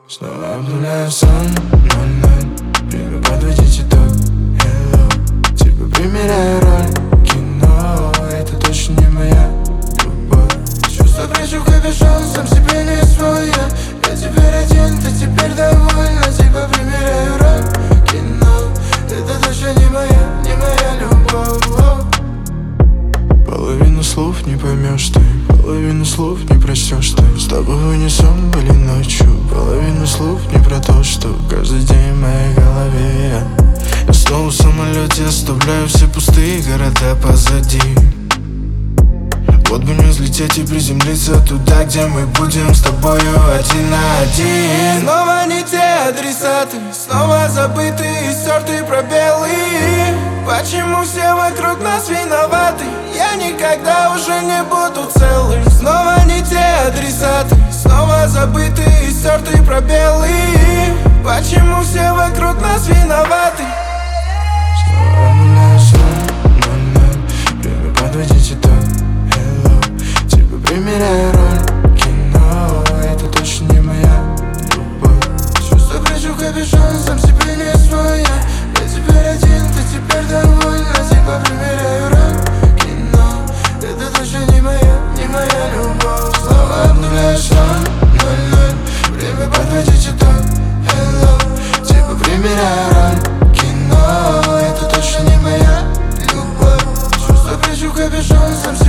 Снова обнуляю сон, 0-0. Время подводить итог, hello. Типа примеряю роль кино. Это точно не моя любовь. Чувства прячу в капюшон, сам себе не свой. Я теперь один, ты теперь довольна. Типа примеряю роль кино. Это точно не моя любовь. Половину слов не поймешь ты, половину слов не прочтешь ты. С тобой унесем были ночью. Половину слов не про то, что каждый день в моей голове. Я снова в самолете, оставляю все пустые города позади. Вот бы мне взлететь и приземлиться туда, где мы будем с тобою один на один. Снова не те адресаты, снова забытые и стертые пробелы. Почему все вокруг нас виноваты? Я никогда уже не буду целым. Снова не те адресаты, снова забытые и стертые пробелы. Почему все вокруг нас виноваты? Снова обнуляю сон, 0-0. Время подводить итог, hello. Типа примеряю роль кино. Это точно не моя любовь. Чувства прячу в капюшон, сам себе не свой. Я теперь один, ты теперь довольна. Типа примеряю роль кино. Это точно не моя любовь. Снова обнуляю сон, 0-0. Время подводить итог, hello. Типа примеряю роль кино. Это точно не моя любовь. Чувства прячу в капюшон, сам